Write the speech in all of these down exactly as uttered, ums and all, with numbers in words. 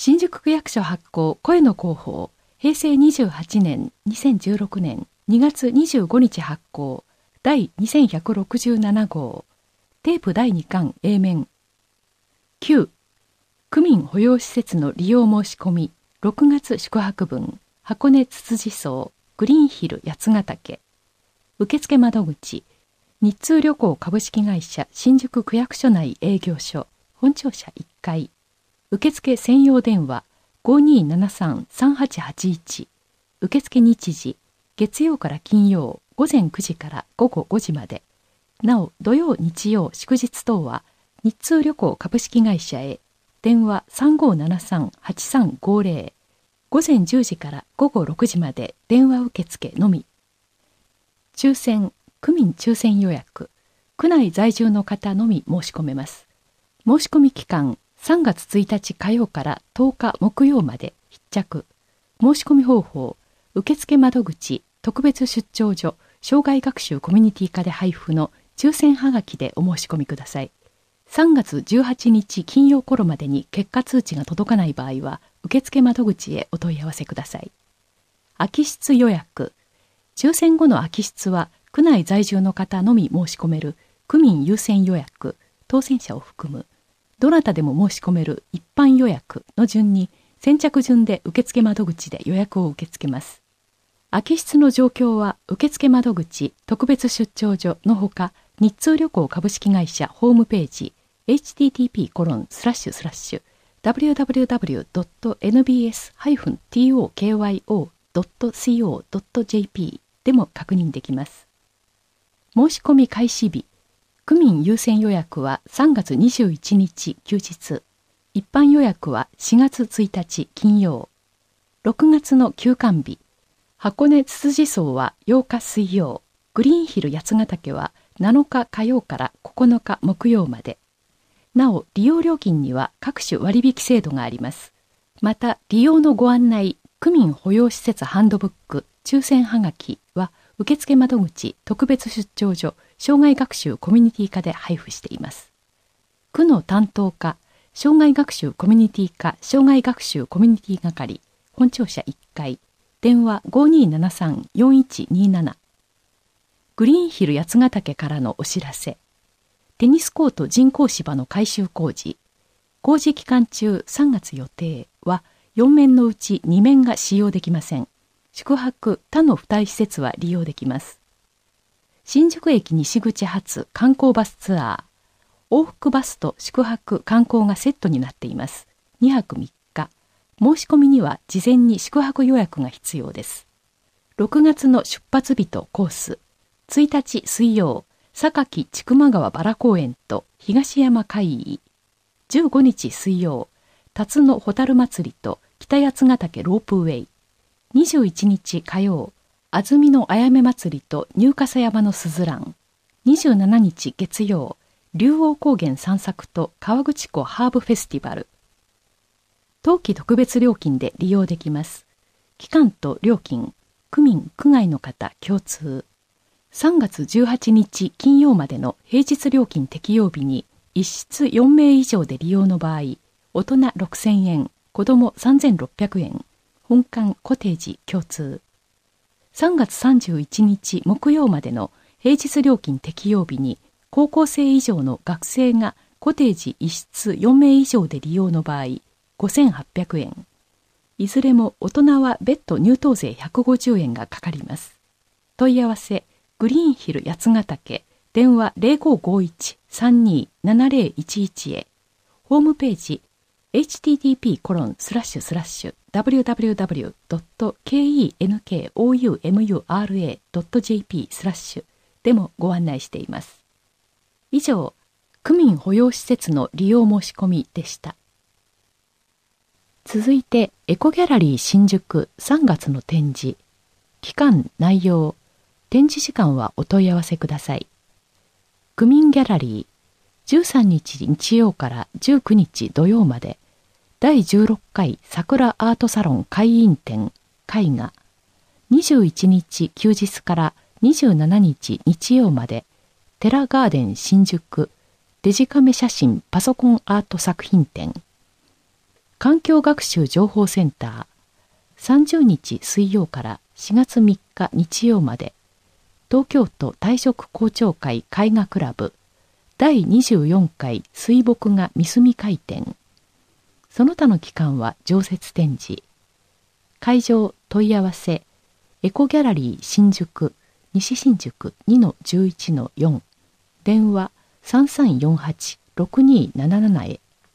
新宿区役所発行声の広報、平成にじゅうはちねんにせんじゅうろくねんにがつにじゅうごにち発行第にせんひゃくろくじゅうなな号、テープだいにかん A 面。きゅう、区民保養施設の利用申し込みろくがつ宿泊分、箱根つつじ荘グリーンヒル八ヶ岳。受付窓口、日通旅行株式会社新宿区役所内営業所、本庁舎いっかい。受付専用電話 ごにーななさんさんはちはちいち。受付日時、月曜から金曜ごぜんくじからごごごじまで。なお、土曜日曜祝日等は日通旅行株式会社へ。電話 さんごーななさんはちさんごぜろ。ごぜんじゅうじからごごろくじまで電話受付のみ。抽選、区民抽選予約。区内在住の方のみ申し込めます。申し込み期間、さんがつついたち火曜からとおか木曜まで必着。申し込み方法、受付窓口、特別出張所、障害学習コミュニティ課で配布の抽選はがきでお申し込みください。さんがつじゅうはちにち金曜頃までに結果通知が届かない場合は、受付窓口へお問い合わせください。空き室予約。抽選後の空き室は、区内在住の方のみ申し込める区民優先予約、当選者を含む、どなたでも申し込める一般予約の順に、先着順で受付窓口で予約を受け付けます。空き室の状況は、受付窓口、特別出張所のほか、日通旅行株式会社ホームページ、エイチティーティーピーコロンスラッシュスラッシュダブリューダブリューダブリュードットエヌビーエスハイフントーカイオードットコードットジェーピー でも確認できます。申し込み開始日、区民優先予約はさんがつにじゅういちにち休日、一般予約はしがつついたち金曜、ろくがつの休館日、箱根つつじ荘はようか水曜、グリーンヒル八ヶ岳はなのか火曜からここのか木曜まで。なお、利用料金には各種割引制度があります。また、利用のご案内、区民保養施設ハンドブック、抽選はがきは、受付窓口、特別出張所、障害学習コミュニティ課で配布しています。区の担当課、障害学習コミュニティ課、障害学習コミュニティ係、本庁舎いっかい、電話 ごにーななさんよんいちにーなな。グリーンヒル八ヶ岳からのお知らせ。テニスコート人工芝の改修工事。工事期間中さんがつ予定はよんめんのうちにめんが使用できません。宿泊他の付帯施設は利用できます。新宿駅西口発観光バスツアー。往復バスと宿泊観光がセットになっています。にはくみっか。申し込みには事前に宿泊予約が必要です。ろくがつの出発日とコース。ついたち水曜。榊千曲川バラ公園と東山海域。じゅうごにち水曜、辰野ホタル祭りと北八ヶ岳ロープウェイ。にじゅういちにち火曜、安曇のあやめ祭りと入笠山のすずらん。にじゅうしちにち月曜、竜王高原散策と河口湖ハーブフェスティバル。冬季特別料金で利用できます。期間と料金、区民・区外の方共通。さんがつじゅうはちにち金曜までの平日料金適用日に一室よんめい以上で利用の場合、大人ろくせんえん、子供さんぜんろっぴゃくえん、本館コテージ共通。さんがつさんじゅういちにち木曜までの平日料金適用日に高校生以上の学生がコテージ一室よんめい以上で利用の場合、ごせんはっぴゃくえん。いずれも大人は別途入湯税ひゃくごじゅうえんがかかります。問い合わせ、グリーンヒル八ヶ岳、電話 ゼロごごいちさんにななゼロいちいち へ、ホームページ エイチティーティーピーコロンスラッシュスラッシュダブリューダブリューダブリュードットケーイーエヌケーオーユーエムユーアールエードットジェーピースラッシュでもご案内しています。以上、区民保養施設の利用申し込みでした。続いて、エコギャラリー新宿さんがつの展示。期間、内容、展示時間はお問い合わせください。区民ギャラリー、じゅうさんにち日曜からじゅうくにち土曜まで、だいじゅうろっかい桜アートサロン会員展、絵画、にじゅういちにち休日からにじゅうしちにち日曜まで、テラガーデン新宿、デジカメ写真パソコンアート作品展、 環境学習情報センター、さんじゅうにち水曜からしがつみっか日曜まで、東京都退職校長会絵画クラブだいにじゅうよんかい水墨画三隅会展。その他の期間は常設展示。会場問い合わせ、エコギャラリー新宿、西新宿 にのじゅういちのよん、電話さんさんよんはちろくにーななななへ。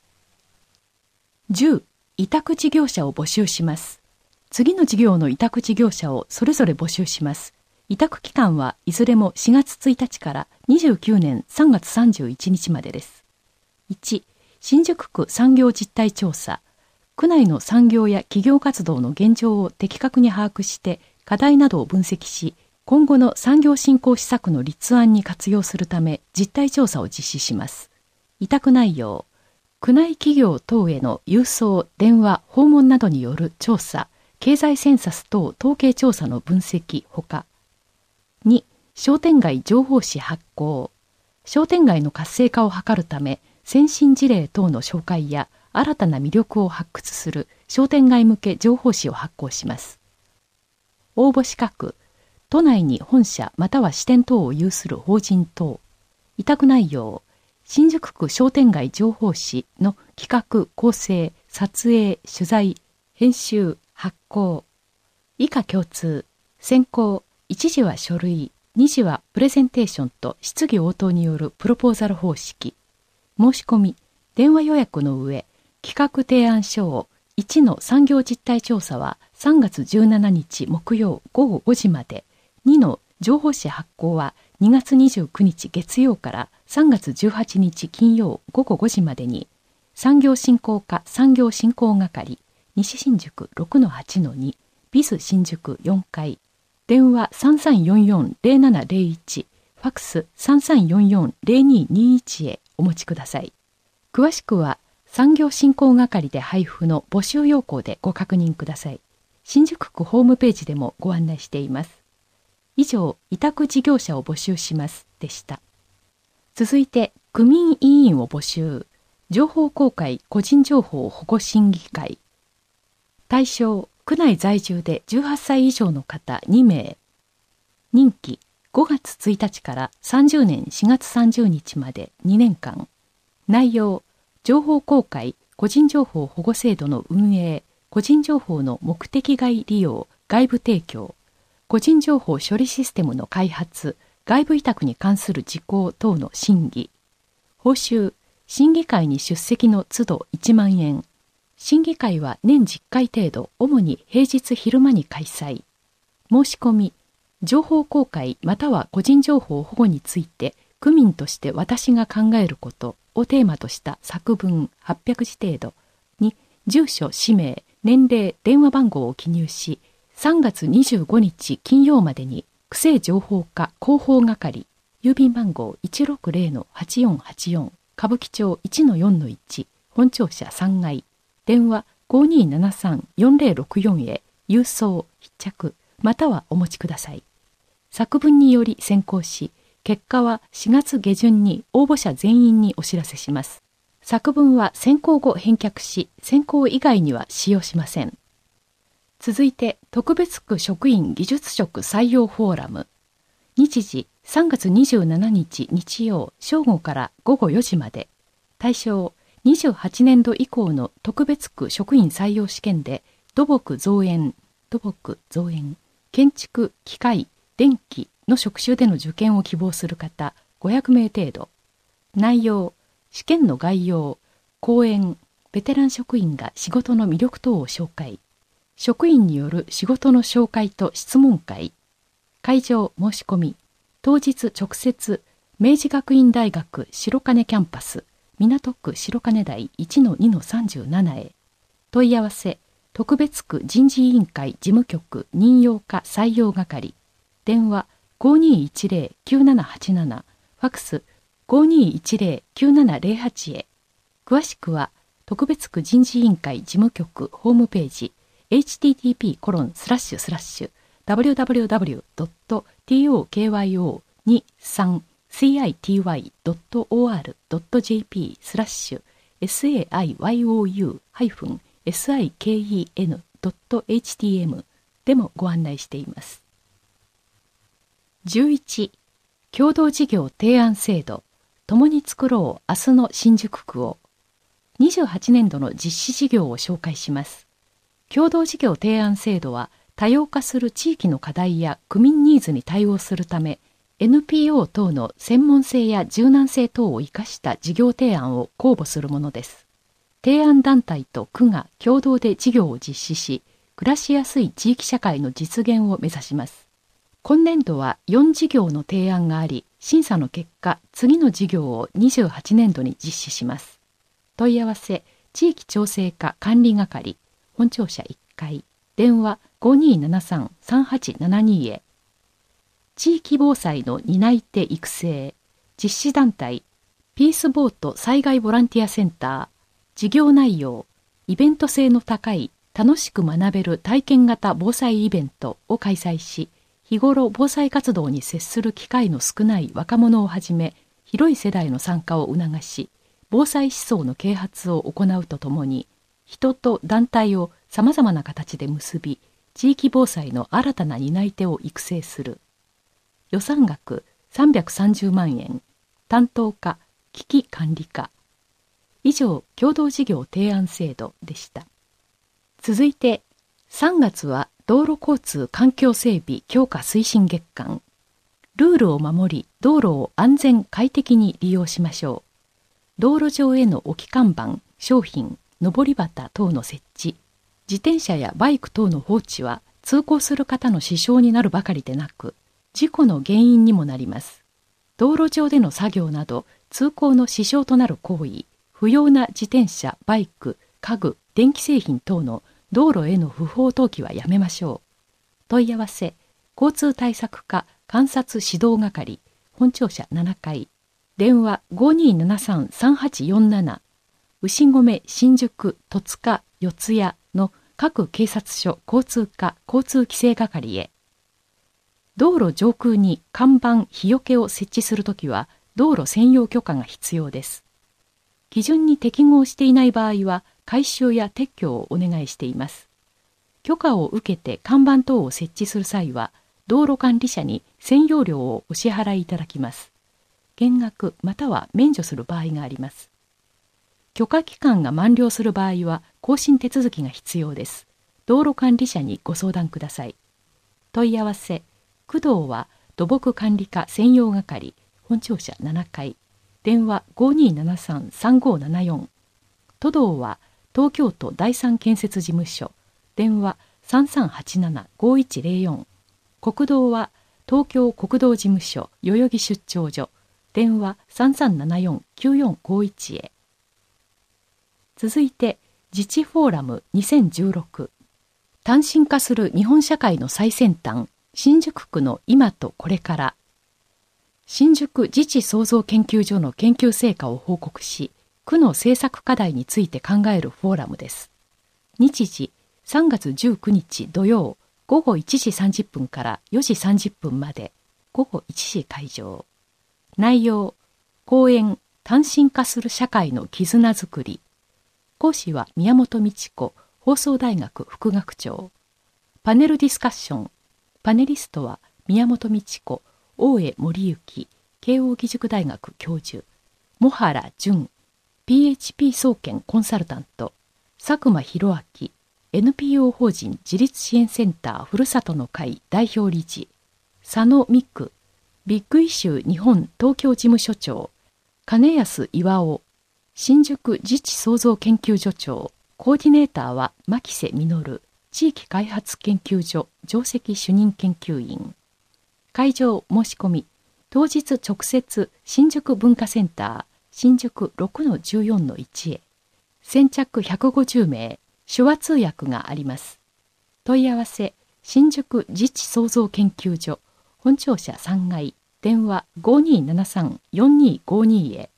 じゅう、委託事業者を募集します。次の事業の委託事業者をそれぞれ募集します。委託期間はいずれもしがつついたちからにじゅうきゅうねんさんがつさんじゅういちにちまでです。いち、新宿区産業実態調査。区内の産業や企業活動の現状を的確に把握して課題などを分析し、今後の産業振興施策の立案に活用するため実態調査を実施します。委託内容、区内企業等への郵送、電話、訪問などによる調査、経済センサス等統計調査の分析ほか。に、商店街情報誌発行。商店街の活性化を図るため、先進事例等の紹介や新たな魅力を発掘する商店街向け情報誌を発行します。応募資格、都内に本社または支店等を有する法人等。委託内容、新宿区商店街情報誌の企画、構成、撮影、取材、編集、発行。以下共通。選考、一次は書類、二次はプレゼンテーションと質疑応答によるプロポーザル方式。申し込み、電話予約の上、企画提案書をいちの産業実態調査はさんがつじゅうしちにち木曜ごごごじまで、にの情報誌発行はにがつにじゅうくにち月曜からさんがつじゅうはちにち金曜ごごごじまでに、産業振興課産業振興係、西新宿 ろくのはちのに、ビス新宿よんかい、電話さんさんよんよんゼロななゼロいち、ファックスさんさんよんよんゼロににいちへお持ちください。詳しくは産業振興係で配布の募集要項でご確認ください。新宿区ホームページでもご案内しています。以上、委託事業者を募集しますでした。続いて、区民委員を募集。情報公開個人情報保護審議会。対象、区内在住でじゅうはっさい以上の方にめい。任期、ごがつついたちからさんじゅうねんしがつさんじゅうにちまでにねんかん。内容、情報公開個人情報保護制度の運営、個人情報の目的外利用、外部提供、個人情報処理システムの開発、外部委託に関する事項等の審議。報酬、審議会に出席の都度いちまんえん。審議会は年じゅっかい程度、主に平日昼間に開催。申し込み、情報公開または個人情報保護について、区民として私が考えることをテーマとした作文はっぴゃくじ程度に、住所、氏名、年齢、電話番号を記入し、さんがつにじゅうごにち金曜までに、区政情報課広報係、郵便番号 いちろくゼロのはちよんはちよん、歌舞伎町 いちのよんのいち、本庁舎さんがい、電話ごにーななさんよんゼロろくよんへ郵送、必着、またはお持ちください。作文により選考し、結果はしがつげじゅんに応募者全員にお知らせします。作文は選考後返却し、選考以外には使用しません。続いて、特別区職員技術職採用フォーラム。日時、さんがつにじゅうしちにち日曜正午からごごよじまで。対象、にじゅうはちねんど以降の特別区職員採用試験で、土木造園、土木造園、建築、機械、電気の職種での受験を希望する方ごひゃくめい程度。内容、試験の概要、講演、ベテラン職員が仕事の魅力等を紹介。職員による仕事の紹介と質問会。会場申し込み。当日直接、明治学院大学白金キャンパス、港区白金台 いちのにのさんじゅうなな へ。問い合わせ、特別区人事委員会事務局任用課採用係。電話ごにーいちゼロきゅうななはちなな、ファックスごにーいちゼロきゅうななゼロはちへ。詳しくは、特別区人事委員会事務局ホームページ、エイチティーティーピーコロンスラッシュスラッシュダブリューダブリューダブリュードットトクヨにさんシティドットオーアールドットジェーピースラッシュエスエーアイワイオーユーハイフンシンドットエイチティーエム でもご案内しています。じゅういち. 共同事業提案制度、共に作ろう明日の新宿区を。にじゅうはちねんどの実施事業を紹介します。共同事業提案制度は、多様化する地域の課題や区民ニーズに対応するため、エヌピーオー 等の専門性や柔軟性等を生かした事業提案を公募するものです。提案団体と区が共同で事業を実施し、暮らしやすい地域社会の実現を目指します。今年度はよん事業の提案があり、審査の結果、次の事業をにじゅうはちねんどに実施します。問い合わせ、地域調整課管理係、本庁舎いっかい、電話 ごにーななさんさんはちななに へ。地域防災の担い手育成、実施団体、ピースボート災害ボランティアセンター、事業内容、イベント性の高い楽しく学べる体験型防災イベントを開催し、日頃防災活動に接する機会の少ない若者をはじめ、広い世代の参加を促し、防災思想の啓発を行うとともに、人と団体をさまざまな形で結び、地域防災の新たな担い手を育成する。予算額さんびゃくさんじゅうまんえん、担当課、危機管理課。以上、共同事業提案制度でした。続いて、さんがつは道路交通環境整備強化推進月間。ルールを守り、道路を安全快適に利用しましょう。道路上への置き看板、商品、上り旗等の設置、自転車やバイク等の放置は通行する方の支障になるばかりでなく、事故の原因にもなります。道路上での作業など通行の支障となる行為、不要な自転車、バイク、家具、電気製品等の道路への不法投棄はやめましょう。問い合わせ、交通対策課監察指導係、本庁舎ななかい、電話 ごにーななさんさんはちよんなな、牛込、新宿、戸塚、四谷の各警察署交通課交通規制係へ。道路上空に看板、日よけを設置するときは、道路専用許可が必要です。基準に適合していない場合は、改修や撤去をお願いしています。許可を受けて看板等を設置する際は、道路管理者に占用料をお支払いいただきます。減額または免除する場合があります。許可期間が満了する場合は、更新手続きが必要です。道路管理者にご相談ください。問い合わせ、区道は土木管理課専用係、本庁舎ななかい、電話 ごにーななさんさんごーななよん、都道は東京都第三建設事務所、電話 さんさんはちななごいちゼロよん、国道は東京国道事務所代々木出張所、電話 さんさんななよんきゅうよんごいち へ。続いて、自治フォーラムにせんじゅうろく、単身化する日本社会の最先端、新宿区の今とこれから。新宿自治創造研究所の研究成果を報告し、区の政策課題について考えるフォーラムです。日時、さんがつじゅうくにち土曜、ごごいちじさんじゅっぷんからよじさんじゅっぷんまで、ごごいちじ会場。内容、講演、単身化する社会の絆づくり。講師は宮本道子、放送大学副学長。パネルディスカッション。パネリストは宮本道子、大江森幸、慶應義塾大学教授、茂原淳、ピーエイチピー 総研コンサルタント、佐久間博明、エヌピーオー 法人自立支援センターふるさとの会代表理事、佐野美久、ビッグイシュー日本東京事務所長、金安巌、新宿自治創造研究所長、コーディネーターは牧瀬実、地域開発研究所上席主任研究員。会場申し込み、当日直接新宿文化センター、新宿 ろくのじゅうよんのいち へ。先着ひゃくごじゅうめい、手話通訳があります。問い合わせ、新宿自治創造研究所、本庁舎さんがい、電話 ごにーななさんよんにーごにー へ。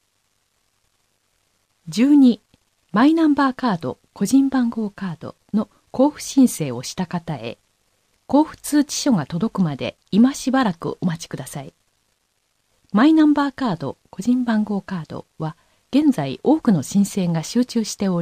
じゅうに、マイナンバーカード、個人番号カードの交付申請をした方へ、交付通知書が届くまで今しばらくお待ちください。マイナンバーカード、個人番号カードは、現在多くの申請が集中しており、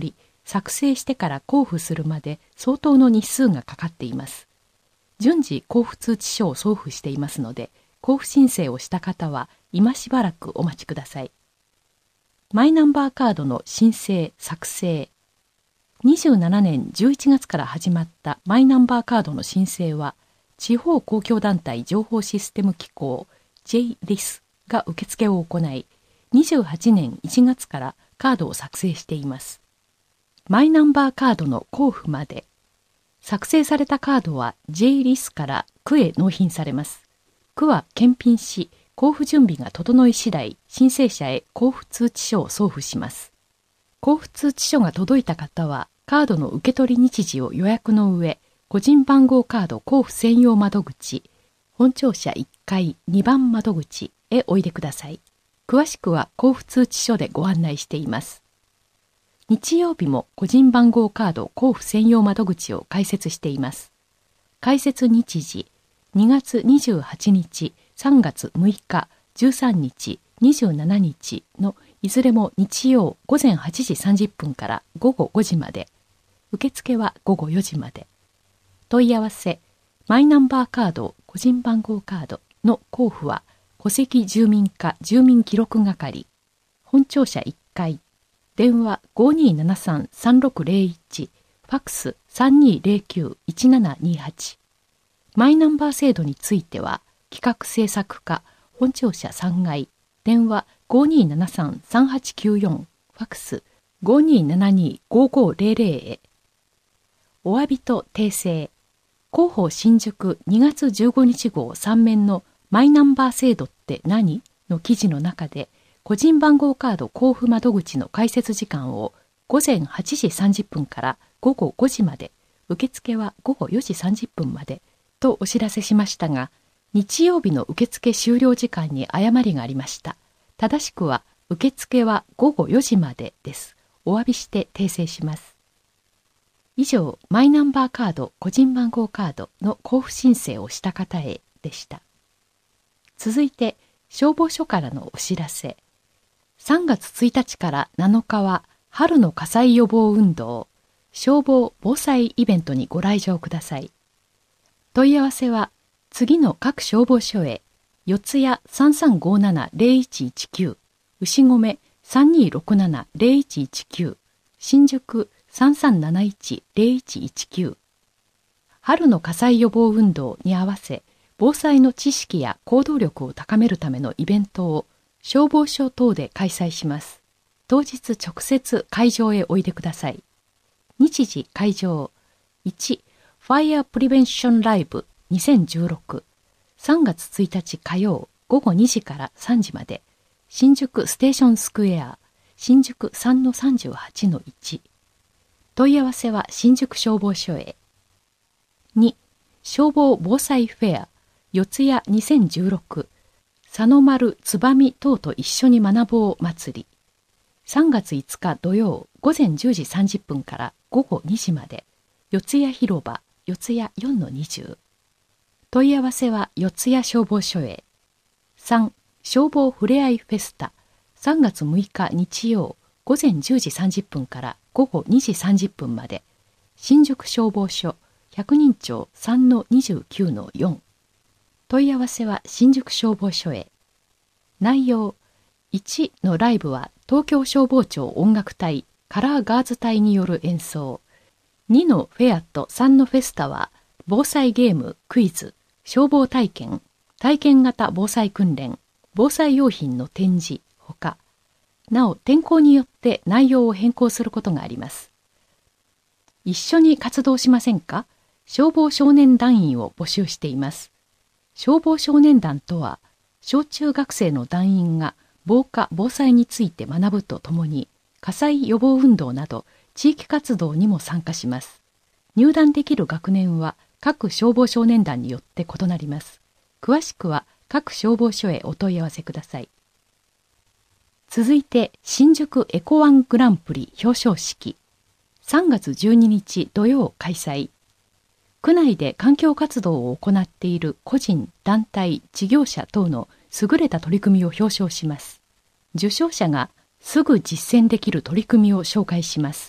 作成してから交付するまで相当の日数がかかっています。順次交付通知書を送付していますので、交付申請をした方は今しばらくお待ちください。マイナンバーカードの申請・作成。にじゅうななねんじゅういちがつから始まったマイナンバーカードの申請は、地方公共団体情報システム機構 ジェイリス が受付を行い、にじゅうはちねんいちがつからカードを作成しています。マイナンバーカードの交付まで。作成されたカードは ジェイリス から区へ納品されます。区は検品し、交付準備が整い次第、申請者へ交付通知書を送付します。交付通知書が届いた方は、カードの受け取り日時を予約の上、個人番号カード交付専用窓口、本庁舎いっかいにばん窓口へおいでください。詳しくは交付通知書でご案内しています。日曜日も個人番号カード交付専用窓口を開設しています。開設日時、にがつにじゅうはちにち、さんがつむいか、じゅうさんにち、にじゅうしちにちのいずれも日曜ごぜんはちじさんじゅっぷんからごごごじまで。受付はごごよじまで。問い合わせ、マイナンバーカード、個人番号カードの交付は、戸籍住民課住民記録係、本庁舎いっかい、電話 ごにーななさんさんろくぜろいち、ファックス さんにーぜろきゅういちななにはち。マイナンバー制度については、企画制作課、本庁舎さんがい、電話 ごにーななさんさんはちきゅうよん、ファックス ごにーななにーごごぜろぜろ へ。お詫びと訂正。広報新宿にがつじゅうごにち号さん面のマイナンバー制度って何？の記事の中で、個人番号カード交付窓口の開設時間をごぜんはちじさんじゅっぷんからごごごじまで、受付はごごよじさんじゅっぷんまでとお知らせしましたが、日曜日の受付終了時間に誤りがありました。正しくは受付はごごよじまでです。お詫びして訂正します。以上、マイナンバーカード、個人番号カードの交付申請をした方へでした。続いて、消防署からのお知らせ。さんがつついたちからなのかは、春の火災予防運動、消防防災イベントにご来場ください。問い合わせは、次の各消防署へ、四谷 さんさんごななぜろいちいちきゅう、牛込 さんにろくななぜろいちいちきゅう、新宿さんさんなないちぜろいちいちきゅう。春の火災予防運動に合わせ、防災の知識や行動力を高めるためのイベントを消防署等で開催します。当日直接会場へおいでください。日時会場いち、Fire Prevention Live にせんじゅうろく、さんがつついたち火曜ごごにじからさんじまで、新宿ステーションスクエア、新宿 さんのさんじゅうはちのいち。問い合わせは新宿消防署へ。に、消防防災フェア、四谷にせんじゅうろく、佐野丸つばみ等と一緒に学ぼう祭り。さんがついつか土曜ごぜんじゅうじさんじゅっぷんからごごにじまで、四谷広場、四谷 よんのにじゅう。問い合わせは四谷消防署へ。さん、消防ふれあいフェスタ、さんがつむいか日曜ごぜんじゅうじさんじゅっぷんからごごにじさんじゅっぷんまで、新宿消防署百人町 さんのにじゅうきゅうのよん。問い合わせは新宿消防署へ。内容、いちのライブは東京消防庁音楽隊カラーガーズ隊による演奏。にのフェアとさんのフェスタは防災ゲーム、クイズ、消防体験、体験型防災訓練、防災用品の展示ほか、なお天候によって内容を変更することがあります。一緒に活動しませんか？消防少年団員を募集しています。消防少年団とは、小中学生の団員が防火・防災について学ぶとともに、火災予防運動など地域活動にも参加します。入団できる学年は各消防少年団によって異なります。詳しくは各消防署へお問い合わせください。続いて、新宿エコワングランプリ表彰式。さんがつじゅうににち土曜開催。区内で環境活動を行っている個人、団体、事業者等の優れた取り組みを表彰します。受賞者がすぐ実践できる取り組みを紹介します。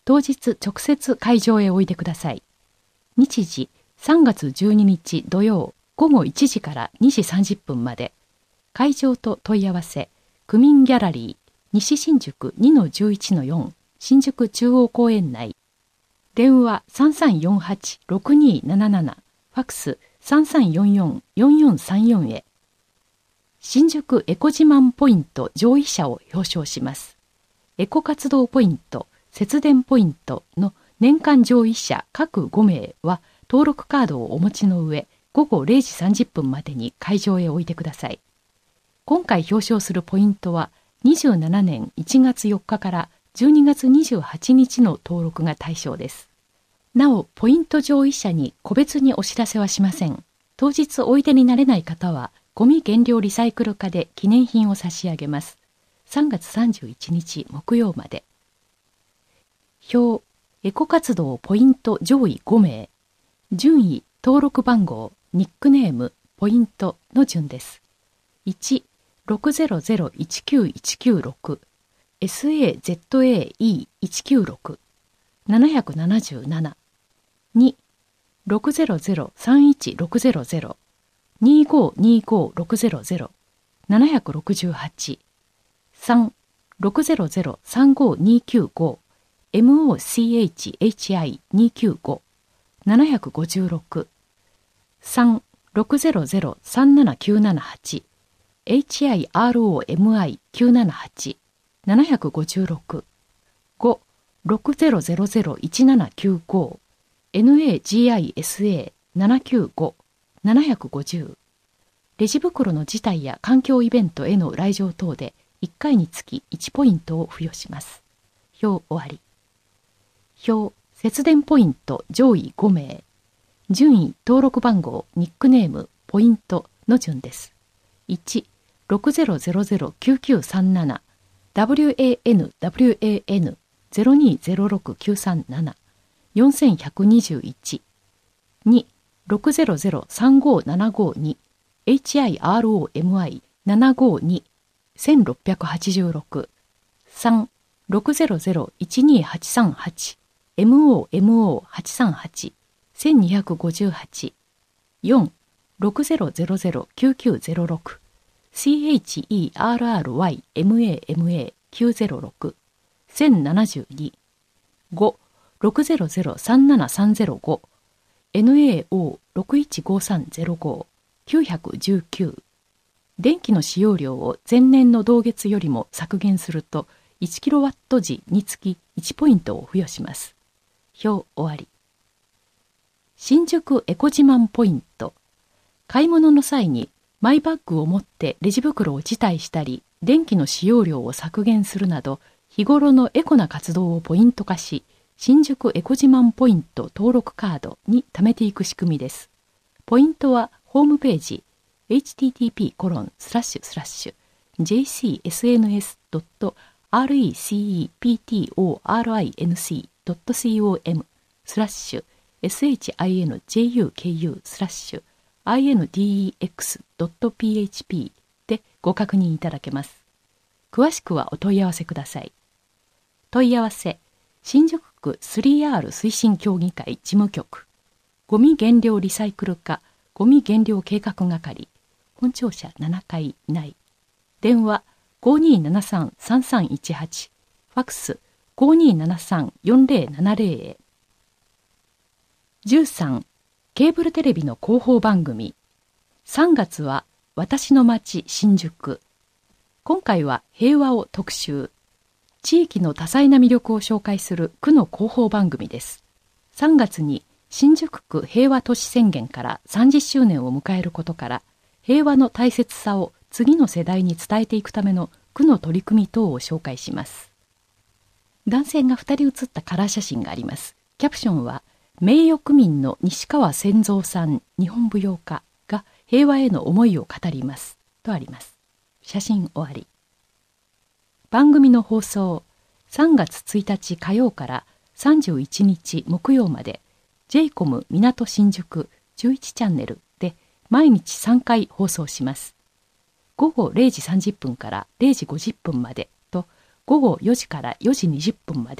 当日直接会場へおいでください。日時さんがつじゅうににち土曜午後いちじからにじさんじゅっぷんまで。会場と問い合わせ、区民ギャラリー、西新宿 にのじゅういちのよん、新宿中央公園内。電話 さんさんよんはちろくにーなななな、ファックス さんさんよんよんよんよんさんよん へ。新宿エコ自慢ポイント上位者を表彰します。エコ活動ポイント、節電ポイントの年間上位者各ごめいは登録カードをお持ちの上、ごごれいじさんじゅっぷんまでに会場へおいでください。今回表彰するポイントはにじゅうななねんいちがつよっかからじゅうにがつにじゅうはちにちの登録が対象です。なお、ポイント上位者に個別にお知らせはしません。当日おいでになれない方は、ゴミ減量リサイクル課で記念品を差し上げます。さんがつさんじゅういちにち木曜まで。表、エコ活動ポイント上位ごめい。順位、登録番号、ニックネーム、ポイントの順です。いち、ろくぜろぜろいちきゅういちきゅうろく、エスエーゼットエーイーいちきゅうろく、なななななな。に、ろくぜろぜろさんいちろくぜろぜろ、にごにごろくぜろぜろ、ななろくはち。さん、ろくぜろぜろさんごにきゅうご、エムオーシーエイチエイチアイにきゅうご、ななごろく。さん、ろくぜろぜろさんななきゅうななはち、エイチアイアールオーエムアイきゅうななはち、ななごろく。ご、ろくぜろぜろぜろいちななきゅうご、エヌエージーアイエスエーななきゅうご、ななごぜろ。レジ袋の辞退や環境イベントへの来場等でいっかいにつきいちポイントを付与します。表終わり。表、節電ポイント上位ごめい。順位、登録番号、ニックネーム、ポイントの順です。いち、ろくぜろぜろぜろきゅうきゅうさんなな、ダブリューエーエヌダブリューエーエヌゼロにゼロろくきゅうさんなな、よんひゃくにじゅういち。に、ろくぜろぜろさんごななごに、エイチアイアールオーエムアイななごに、せんろっぴゃくはちじゅうろく。さん、ろくぜろぜろいちにはちさんはち、エムオーエムオーはちさんはち、せんにひゃくごじゅうはち。よん、ろくぜろぜろぜろきゅうきゅうぜろろく、シーエイチイーアールアールワイエムエーエムエーきゅうぜろろく、せんななじゅうに。ご、ろくぜろぜろさんななさんぜろご、エヌエーオーろくいちごさんぜろご、きゅういちきゅう。電気の使用量を前年の同月よりも削減すると、いちキロワットじにつきいちポイントを付与します。表終わり。新宿エコ自慢ポイント。買い物の際にマイバッグを持ってレジ袋を辞退したり、電気の使用量を削減するなど、日頃のエコな活動をポイント化し、新宿エコ自慢ポイント登録カードに貯めていく仕組みです。ポイントはホームページ エイチティーティーピーコロンスラッシュスラッシュジェイシーエスエヌエスドットアールイーシーイーピーティーオーアールアイエヌシードットコム スラッシュ エスエイチアイエヌジェイユーケーユー スラッシュ アイエヌディーイーエックスドットピーエイチピー でご確認いただけます。詳しくはお問い合わせください。問い合わせ、新宿区 スリーアール 推進協議会事務局、ゴミ減量リサイクル課ゴミ減量計画係、本庁舎ななかい内。電話 ごにーななさんさんさんいちはち、ファックス ごにーななさんよんぜろななぜろ へ。じゅうさん、ケーブルテレビの広報番組。さんがつは私の街新宿。今回は平和を特集。地域の多彩な魅力を紹介する区の広報番組です。さんがつに新宿区平和都市宣言からさんじゅっしゅうねんを迎えることから、平和の大切さを次の世代に伝えていくための区の取り組み等を紹介します。男性がふたり写ったカラー写真があります。キャプションは、名誉区民の西川千蔵さん日本舞踊家が平和への思いを語りますとあります。写真終わり。番組の放送、さんがつついたち火曜からさんじゅういちにち木曜まで ジェイコム 港新宿じゅういちチャンネルで毎日さんかい放送します。ごごれいじさんじゅっぷんかられいじごじゅっぷんまでと、ごごよじからよじにじゅっぷんまで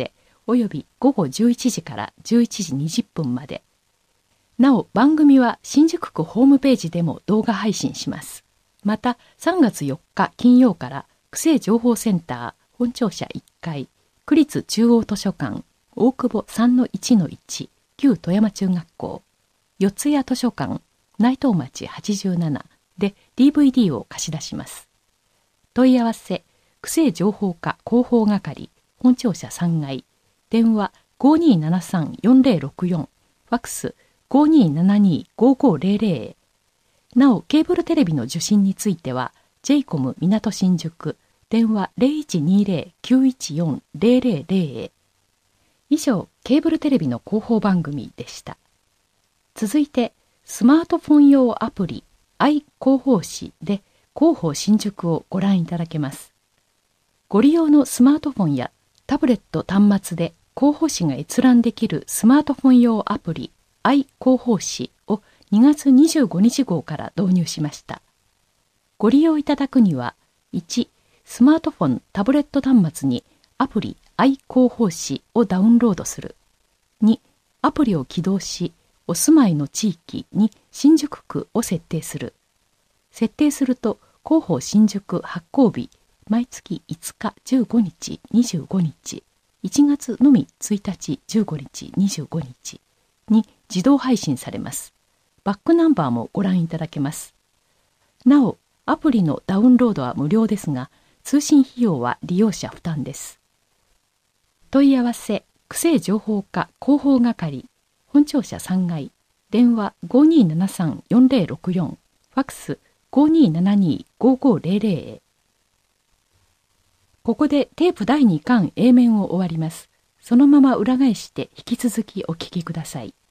および午後じゅういちじからじゅういちじにじゅっぷんまで。なお、番組は新宿区ホームページでも動画配信します。また、さんがつよっか金曜から区政情報センター本庁舎いっかい、区立中央図書館大久保 さんのいちのいち 旧富山中学校、四谷図書館内藤町はちじゅうななで ディーブイディー を貸し出します。問い合わせ、区政情報課広報係本庁舎さんがい、電話 ごーにーななさんよんぜろろくよん、ファックス ごーにーななにーごーごーぜろぜろ へ。なお、ケーブルテレビの受信については ジェイコム 港新宿電話 ゼロいちにゼロ きゅういちよん ゼロゼロゼロ へ。以上、ケーブルテレビの広報番組でした。続いて、スマートフォン用アプリ i 広報誌で広報新宿をご覧いただけます。ご利用のスマートフォンやタブレット端末で広報誌が閲覧できるスマートフォン用アプリ i 広報誌をにがつにじゅうごにち号から導入しました。ご利用いただくには、いち、スマートフォン、タブレット端末にアプリ i 広報誌をダウンロードする。に、アプリを起動し、お住まいの地域に新宿区を設定する。設定すると、広報新宿発行日、毎月いつか、じゅうごにち、にじゅうごにち、いちがつのみついたち、じゅうごにち、にじゅうごにちに自動配信されます。バックナンバーもご覧いただけます。なお、アプリのダウンロードは無料ですが、通信費用は利用者負担です。問い合わせ、区政情報課広報係、本庁舎さんがい、電話 ごーにーななさんよんぜろろくよん、ファックス ごーにーななにーごーごーぜろぜろ へ。ここでテープだいにかん A 面を終わります。そのまま裏返して引き続きお聞きください。